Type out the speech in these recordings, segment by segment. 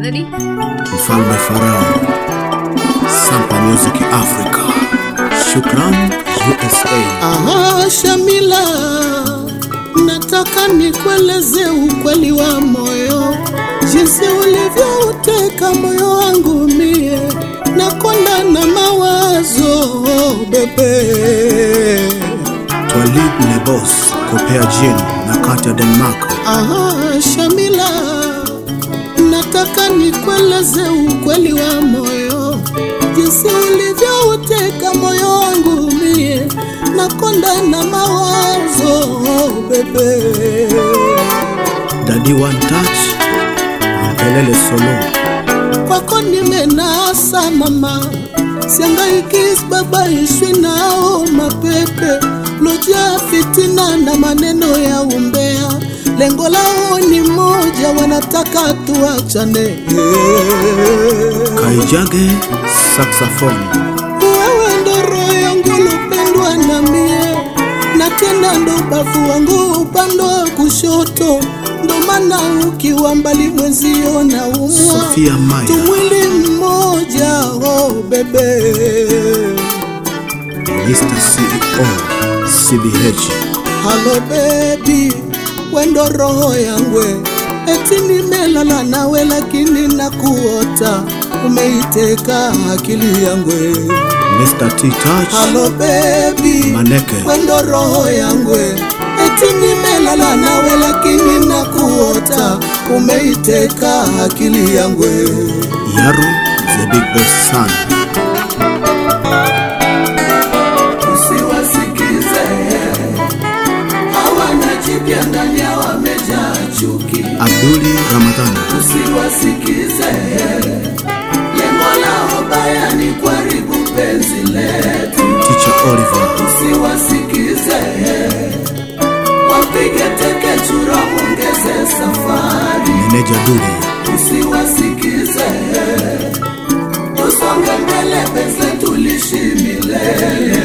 Ready? Mfalme Farao, Sampa Music Africa, Shukran USA. Aha, Shamila, nataka nikueleze ukweli wa moyo, jinsi ulivyouteka moyo wangu mie, nakonda na mawazo bebe. Twalib Lebos, Kopea Jin, na Katia Denmark. Aha, Shamila, nataka nikueleze ukweli wa moyo, jinsi ulivyouteka moyo wangu mie, nakonda na mawazo bebe. Daddy One Touch, Ampelele Solo. Kwako nimenasa mama, siangaiki baba ishwi nao mapepe, loja fitina na maneno ya umbea, lengo lao ni moja, wanataka tuachane. Kaijage Saxophone. Wewe ndo roho yangu lupendwa na mie, na tena ndo bafu wangu upande wa kushoto, ndo maana ukiwa mbali mwenzio na umwa Sofia Maya, tumwili mmoja bebe. Mr. CEO CBH. Hello baby, wendo roho yangwe, eti nimelala nawe lakini nakuota, umeiteka akili yangwe. Mr. T Touch. Hello baby, Maneke. wendo roho yangwe, eti nimelala nawe lakini nakuota, umeiteka akili yangwe. Yaro, the big boss son. Usiwasikize, hawana jipya ndani ya wamejaa chuki. Abduli Ramadhani. Usiwasikize, lengo lao baya ni kuharibu penzi letu. Teacher Oliver. Usiwasikize, wapige teke chura ongeze safari. Meneja Duli. Usiwasikize, tusonge mbele penzi tulishi milele.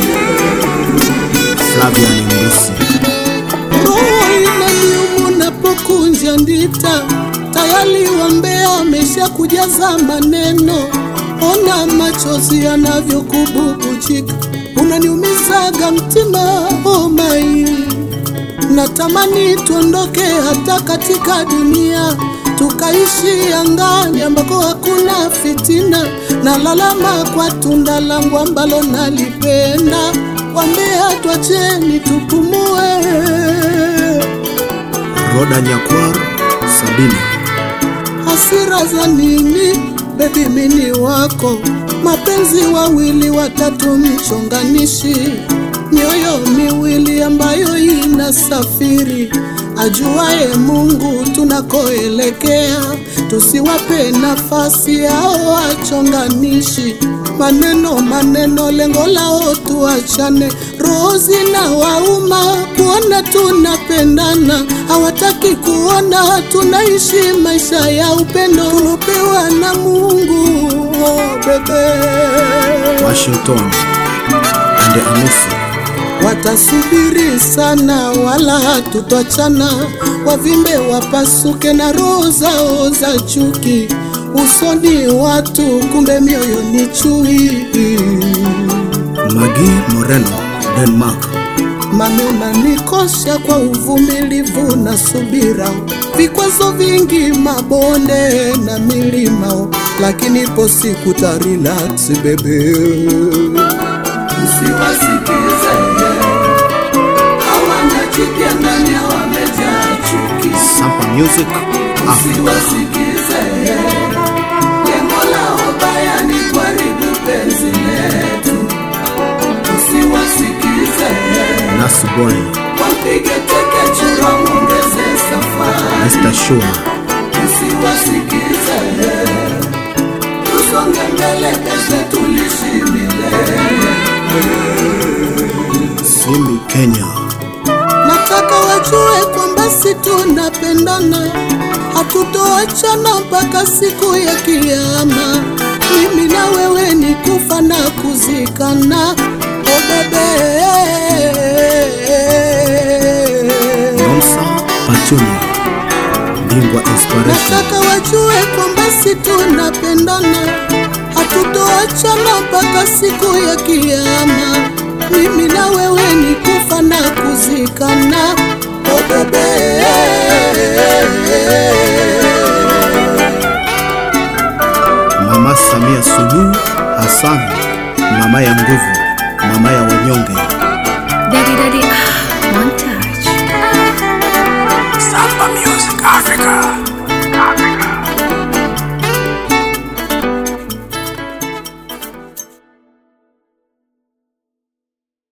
Flavian Mbusi. Roho inaniuma napokunja ndita, tayari wambea wamesha kujaza maneno. Ona machozi yanavyokububujika, unaniumizaga mtima oh my. Natamani tuondoke hata katika dunia, tukaishi angani ambako hakuna fitina, na lalama kwa tunda langu ambalo nalipenda. Wambea tuacheni tupumue. Roda Nyakwar Sabina. Hasira za nini baby, mini wako, mapenzi wawili watatu mchonganishi, mioyo miwili ambayo inasafiri, ajuaye Mungu tunakoelekea. Tusiwape nafasi hao wachonganishi, maneno lengo lao tuachane. Roho zina wauma kuona tunapendana, hawataki kuona tunaishi maisha ya upendo tulopewa na Mungu bebe. Washington Ande Amusi. Watasubiri sana wala hatutachana, wavimbe wapasuke na roho zao za chuki, usoni watu kumbe mioyo ni chui. Magi Moreno Denmark. Maneno nikosha kwa uvumilivu na subira, vikwazo vingi mabonde na milima, lakini ipo siku ta relax bebe. Usiwasikize, hawana jipya ndani ya wamejaa chuki. Sampa Music Africa. Usiwasikize, lengo lao baya ni kuharibu penzi letu. Usiwasikize, Nasi Boy. wapige teke chura ongeze safari. Mr. Shua. Usiwasikize, tusonge mbele penzi tulishi milele. Simbi Kenya. Nataka wajue kwamba si tunapendana, hatutoachana mpaka siku ya kiyama. Mimi na wewe ni kufa na kuzikana oh bebe. Nomsa Pachunya. bingwa inspiration. Nataka wajue kwamba si tunapendana, hatutoachana mpaka siku ya kiyama. Mimi na wewe ni kufa na kuzikana. Oh bebe, Mama Samia Suluhu Hassan, mama ya nguvu, mama ya wanyonge. Daddy, montage. Samba Music Africa.